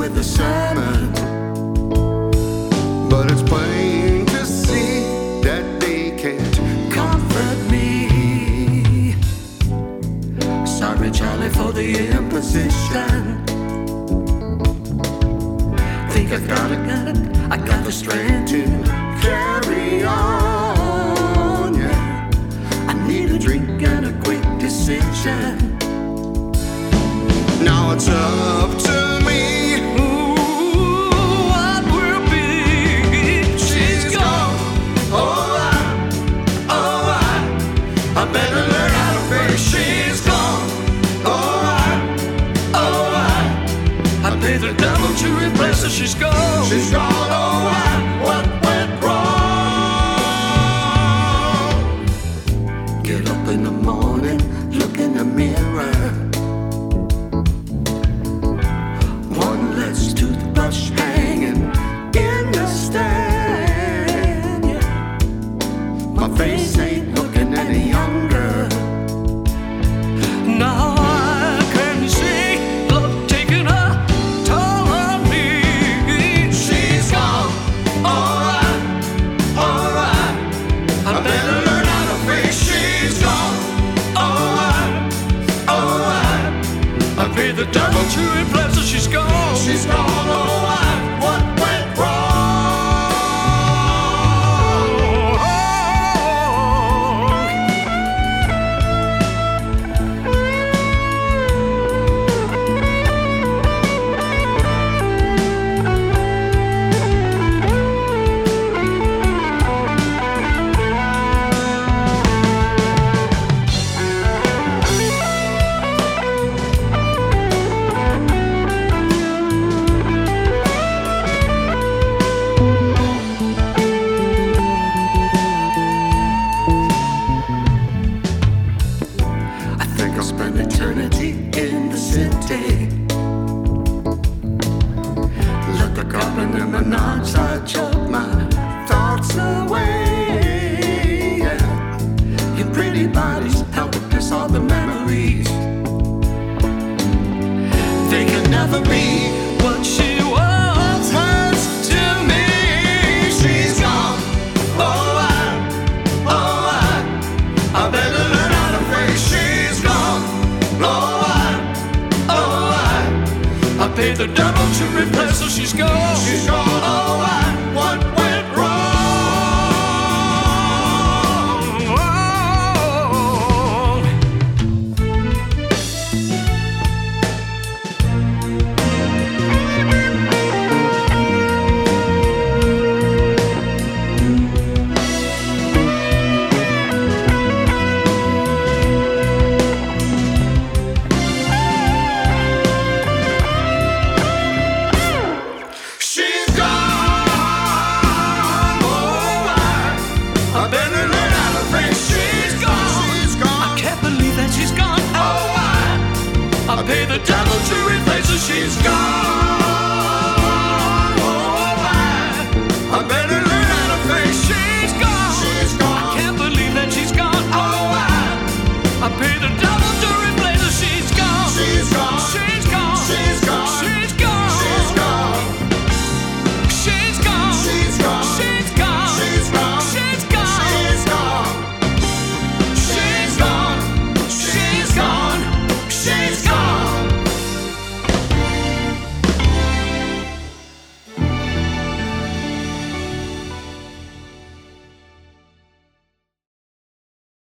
with a sermon, but it's plain to see that they can't comfort me. Sorry, Charlie, for the imposition. Think I got the strength to carry on. Yeah, I need a drink and a quick decision. Now it's up to me. What will be? She's gone. I better learn how to face. She's gone. I pay the devil to replace her. She's gone. She's gone. What went wrong? Get up in the morning, look in the mirror. Toothbrush hanging in the stand. Yeah. My face ain't looking any younger. Now I can see love taking a toll on me. She's gone. Alright. I better learn how to face. She's gone. Alright. I paid the devil to replace her. She's gone. She's gone. What went wrong? Spend eternity in the city. Let the carbon and monoxide choke my thoughts away. Yeah. Your pretty bodies help us all the memories. They can never be what she once was to me. She's gone. I better learn how to face. She's gone. I paid the devil to replace her. She's gone. She's gone. What went wrong? I pay the devil to